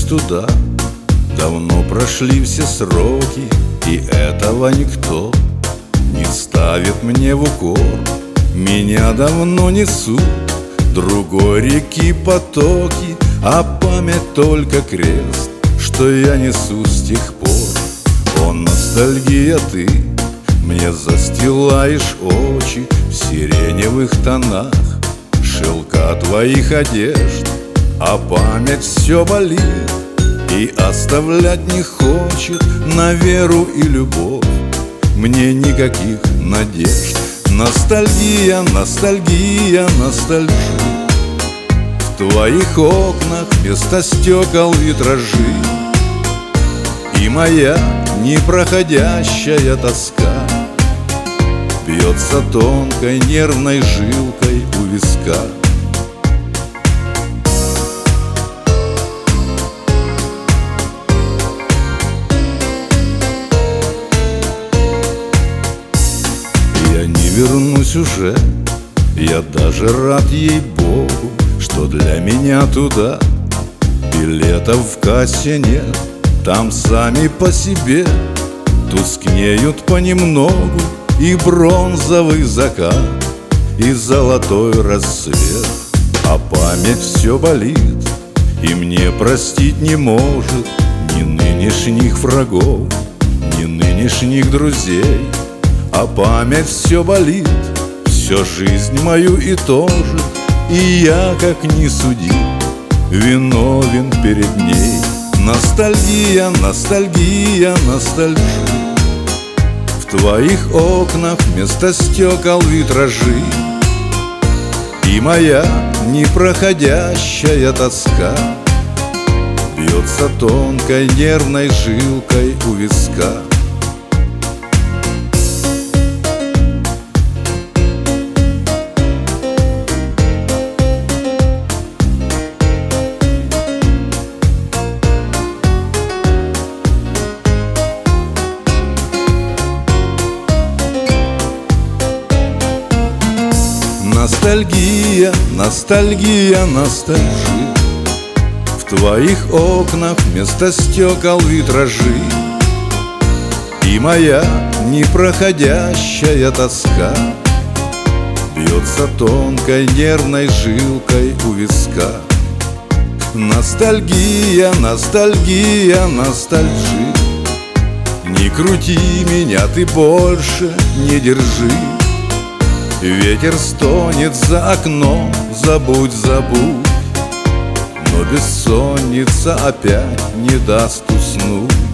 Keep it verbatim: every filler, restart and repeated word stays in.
туда. Давно прошли все сроки, и этого никто не ставит мне в укор. Меня давно несут другой реки потоки, а память только крест, что я несу с тех пор. О, ностальгия, ты мне застилаешь очи в сиреневых тонах шелка твоих одежд, а память все болит и оставлять не хочет на веру и любовь мне никаких надежд. Ностальгия, ностальгия, ностальжи. В твоих окнах вместо стекол витражи, и моя непроходящая тоска бьется тонкой нервной жилкой у виска. Я не вернусь уже, я даже рад, ей-богу, что для меня туда билетов в кассе нет. Там сами по себе тускнеют понемногу и бронзовый закат, и золотой рассвет. А память все болит и мне простить не может ни нынешних врагов, ни нынешних друзей. А память все болит, всю жизнь мою и тоже, и я, как ни суди, виновен перед ней. Ностальгия, ностальгия, ностальжи. В твоих окнах вместо стекол витражи, и моя непроходящая тоска бьется тонкой нервной жилкой у виска. Ностальгия, ностальгия, ностальжи. В твоих окнах вместо стекол витражи, и моя непроходящая тоска бьется тонкой нервной жилкой у виска. Ностальгия, ностальгия, ностальжи. Не крути меня ты больше, не держи. Ветер стонет за окном, забудь, забудь, но бессонница опять не даст уснуть.